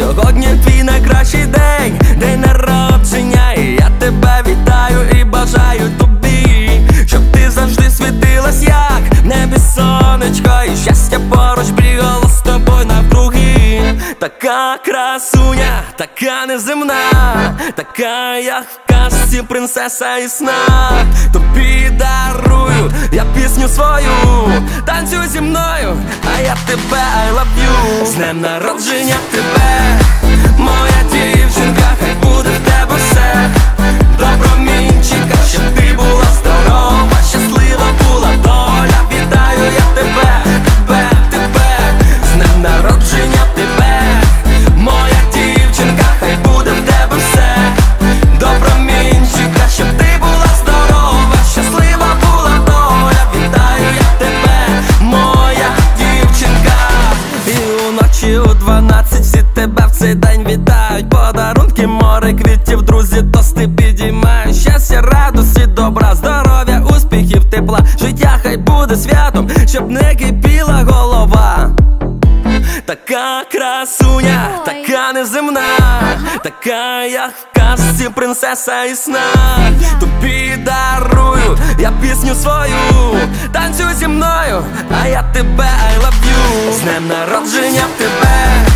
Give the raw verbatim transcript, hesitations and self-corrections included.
Сьогодні твій найкращий день, день народження, і я тебе вітаю і бажаю тобі, щоб ти завжди світилась, як в небі сонечко, і щастя поруч бігало з тобою навкруги. Така красуня, така неземна, така, як в казці, принцеса і сна. Тобі дарую я пісню свою, танцюй зі мною, а я тебе I love you. З днем народження тебе, моя дівчинка, хай буде в тебе все добромінчика, щоб ти була здорова, щаслива була доля. Вітаю я тебе, тебе, тебе, з днем народження тебе, моя дівчинка, хай буде в тебе все добромінчика, щоб ти була здорова, щаслива була доля. Вітаю я тебе, моя дівчинка. І уночі у дванадцять всі тебе в цей день вітають. Подарунки, море квітів, друзі, тости підіймають. Щастя, радості, добра, здоров'я, успіхів, тепла. Життя хай буде святом, щоб не кипіла голова. Така красуня, така неземна, така, як в казці, принцеса і сна. Тобі дарую я пісню свою, танцюй зі мною, а я тебе I love you. З днем народження тебе,